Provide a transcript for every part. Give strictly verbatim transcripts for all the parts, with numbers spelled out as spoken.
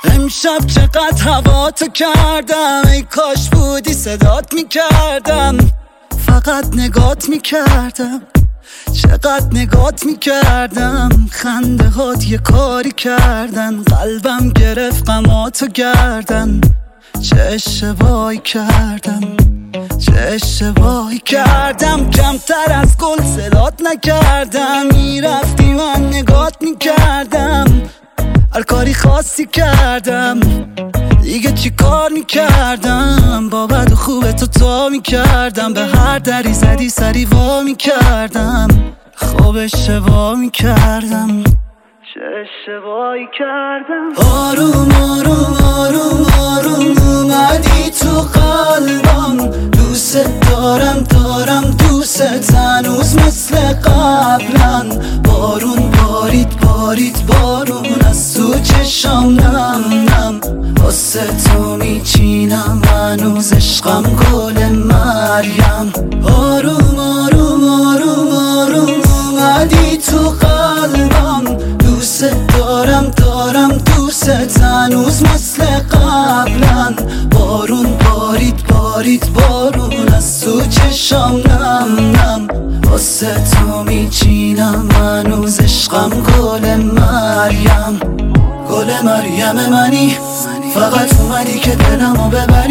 امشب چقدر هوا تو کردم، ای کاش بودی صدات میکردم. فقط نگات میکردم، چقدر نگات میکردم. خنده هات یه کاری کردن، قلبم گرفت غماتو گردن. چه اشتباهی کردم، چه اشتباهی کردم. کمتر از گل صدات نکردم، میرفتی من نگات میکردم. هر کاری خاصی کردم، دیگه چی کار میکردم. با بد و خوب تو تا میکردم، به هر دری زدی سری وا میکردم. خوب اشتباه میکردم، چه اشتباهی کردم. آروم آروم آروم آروم اومدی تو قلبم. دوست دارم دارم دوست هنوز مثل قبلا. بارون بارید بارید بارون از تو چشام نم نم. واسه تو میچینم هنوز عشقم گل مریم. آروم آروم آروم آروم اومدی تو قلبم. دوست دارم دارم دوست هنوز مثل قبلا. بارون بارید بارید بارون از تو چشام نم نم. واسه تو میچینم هنوز عشقم گل مریم. گل مریم منی، فقط اومدی که دلمو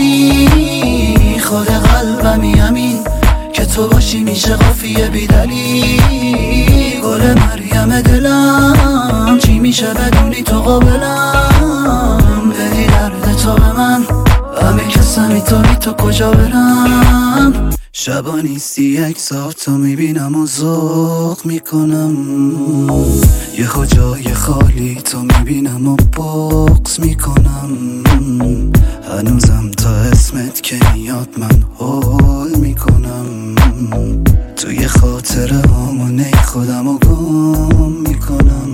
ببری. خود قلبمی همین که تو باشی میشه قافیه بیدلی. گل مریم دلم چی میشه بدونی تو قابلم. بدی درد تو به من، همه کسمی تو بی تو کجا برم. شبا نیستی یک ساعت تو میبینم و ذوق میکنم. یه جای خالی تو میبینم و بغض میکنم. هنوزم تا اسمت که میاد من هول میکنم. توی خاطره همونه خودم و گم میکنم.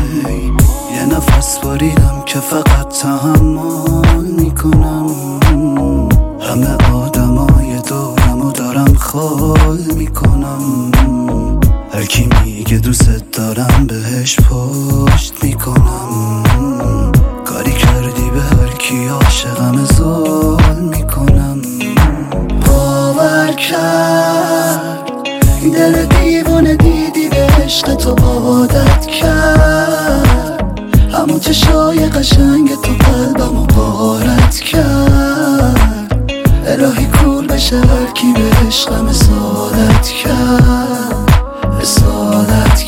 یه نفس باریدم که فقط تحمل میکنم. همه آدمای دورم و دارم خال میکنم. هر کی میگه دوست دارم بهش پشت میکنم. کاری کردی به هر کی عاشقم زال میکنم. باور کرد دل دیوونه دیدی به عشق تو عادت کرد. همون چشای قشنگ تو قلبمو غارت کرد. الهی کول بشه هر کی به عشقم اصالت کرد، اصالت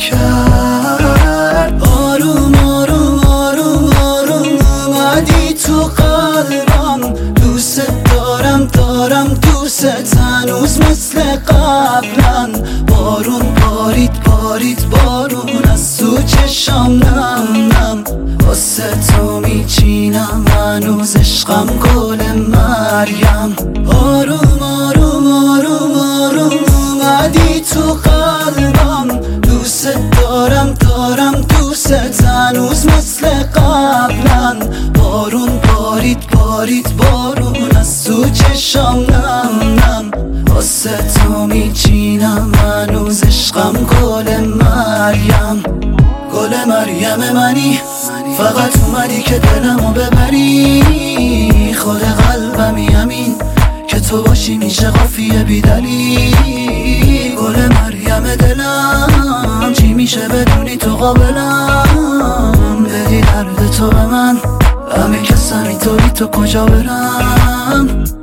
کرد. آروم آروم آروم آروم اومدی تو قلبم. دوست دارم دارم دوست هنوز مثل قبلا. بارون بارید بارید بارون از تو چشام نم نم. واسه تو میچینم هنوز عشقم گل مریم. آروم آروم آروم آروم اومدی تو قلبم. دوست دارم دارم دوست هنوز مثل قبلا. بارون بارید بارید بارون از تو چشام نم نم. واسه تو میچینم هنوز عشقم گل مریم. گل مریم منی، فقط اومدی که دلمو ببری. خود قلبمی همین که تو باشی میشه قافیه بیدلی. گل مریم دلم چی میشه بدونی تو قابلم. بدی درد تو به من، همه کسمی تو بی تو کجا برم.